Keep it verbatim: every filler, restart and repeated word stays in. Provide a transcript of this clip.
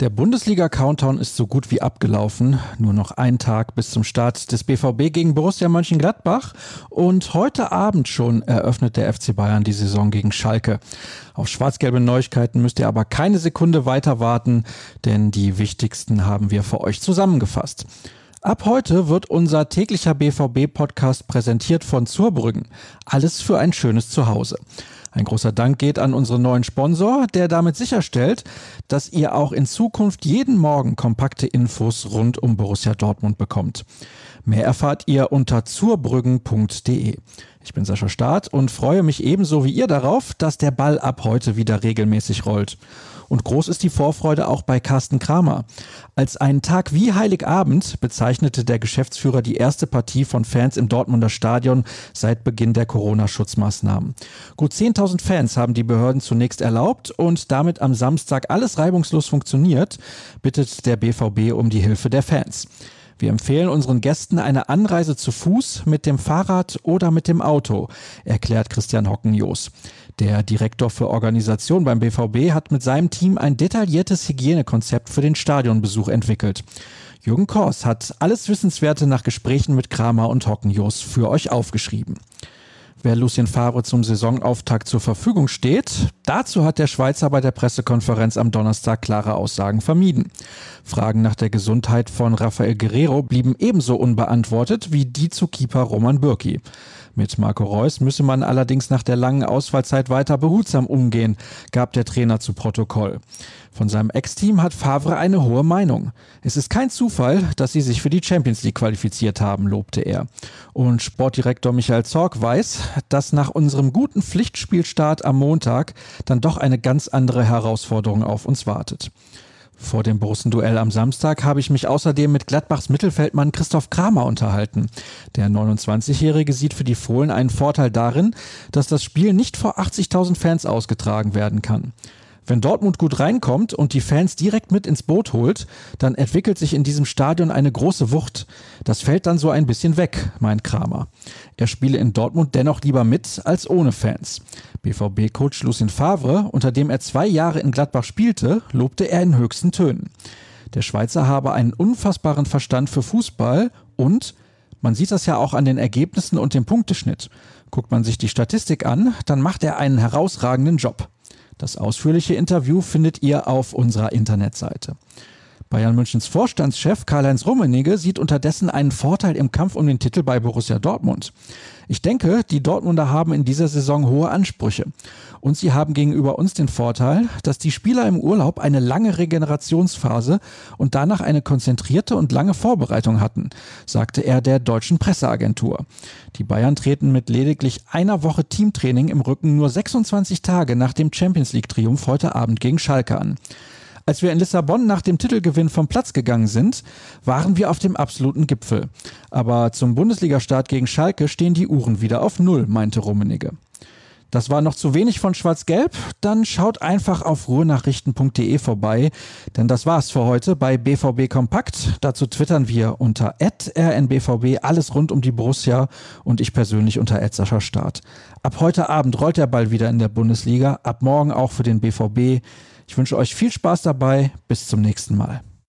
Der Bundesliga-Countdown ist so gut wie abgelaufen. Nur noch ein Tag bis zum Start des B V B gegen Borussia Mönchengladbach. Und heute Abend schon eröffnet der F C Bayern die Saison gegen Schalke. Auf schwarz-gelbe Neuigkeiten müsst ihr aber keine Sekunde weiter warten, denn die wichtigsten haben wir für euch zusammengefasst. Ab heute wird unser täglicher B V B-Podcast präsentiert von Zurbrüggen. Alles für ein schönes Zuhause. Ein großer Dank geht an unseren neuen Sponsor, der damit sicherstellt, dass ihr auch in Zukunft jeden Morgen kompakte Infos rund um Borussia Dortmund bekommt. Mehr erfahrt ihr unter zurbrüggen punkt de. Ich bin Sascha Staat und freue mich ebenso wie ihr darauf, dass der Ball ab heute wieder regelmäßig rollt. Und groß ist die Vorfreude auch bei Carsten Kramer. Als einen Tag wie Heiligabend bezeichnete der Geschäftsführer die erste Partie von Fans im Dortmunder Stadion seit Beginn der Corona-Schutzmaßnahmen. Gut zehntausend Fans haben die Behörden zunächst erlaubt und damit am Samstag alles reibungslos funktioniert, bittet der B V B um die Hilfe der Fans. Wir empfehlen unseren Gästen eine Anreise zu Fuß, mit dem Fahrrad oder mit dem Auto, erklärt Christian Hockenjoos. Der Direktor für Organisation beim B V B hat mit seinem Team ein detailliertes Hygienekonzept für den Stadionbesuch entwickelt. Jürgen Kors hat alles Wissenswerte nach Gesprächen mit Kramer und Hockenjoos für euch aufgeschrieben. Wer Lucien Favre zum Saisonauftakt zur Verfügung steht, dazu hat der Schweizer bei der Pressekonferenz am Donnerstag klare Aussagen vermieden. Fragen nach der Gesundheit von Rafael Guerreiro blieben ebenso unbeantwortet wie die zu Keeper Roman Bürki. Mit Marco Reus müsse man allerdings nach der langen Ausfallzeit weiter behutsam umgehen, gab der Trainer zu Protokoll. Von seinem Ex-Team hat Favre eine hohe Meinung. Es ist kein Zufall, dass sie sich für die Champions League qualifiziert haben, lobte er. Und Sportdirektor Michael Zorc weiß, dass nach unserem guten Pflichtspielstart am Montag dann doch eine ganz andere Herausforderung auf uns wartet. Vor dem Borussen-Duell am Samstag habe ich mich außerdem mit Gladbachs Mittelfeldmann Christoph Kramer unterhalten. Der neunundzwanzigjährige sieht für die Fohlen einen Vorteil darin, dass das Spiel nicht vor achtzigtausend Fans ausgetragen werden kann. Wenn Dortmund gut reinkommt und die Fans direkt mit ins Boot holt, dann entwickelt sich in diesem Stadion eine große Wucht. Das fällt dann so ein bisschen weg, meint Kramer. Er spiele in Dortmund dennoch lieber mit als ohne Fans. B V B-Coach Lucien Favre, unter dem er zwei Jahre in Gladbach spielte, lobte er in höchsten Tönen. Der Schweizer habe einen unfassbaren Verstand für Fußball und man sieht das ja auch an den Ergebnissen und dem Punkteschnitt. Guckt man sich die Statistik an, dann macht er einen herausragenden Job. Das ausführliche Interview findet ihr auf unserer Internetseite. Bayern Münchens Vorstandschef Karl-Heinz Rummenigge sieht unterdessen einen Vorteil im Kampf um den Titel bei Borussia Dortmund. Ich denke, die Dortmunder haben in dieser Saison hohe Ansprüche. Und sie haben gegenüber uns den Vorteil, dass die Spieler im Urlaub eine lange Regenerationsphase und danach eine konzentrierte und lange Vorbereitung hatten, sagte er der deutschen Presseagentur. Die Bayern treten mit lediglich einer Woche Teamtraining im Rücken nur sechsundzwanzig Tage nach dem Champions-League-Triumph heute Abend gegen Schalke an. Als wir in Lissabon nach dem Titelgewinn vom Platz gegangen sind, waren wir auf dem absoluten Gipfel. Aber zum Bundesliga-Start gegen Schalke stehen die Uhren wieder auf Null, meinte Rummenigge. Das war noch zu wenig von Schwarz-Gelb? Dann schaut einfach auf ruhenachrichten punkt de vorbei, denn das war's für heute bei B V B Kompakt. Dazu twittern wir unter at r n b v b alles rund um die Borussia und ich persönlich unter at Sascha Staat. Ab heute Abend rollt der Ball wieder in der Bundesliga, ab morgen auch für den B V B. Ich wünsche euch viel Spaß dabei. Bis zum nächsten Mal.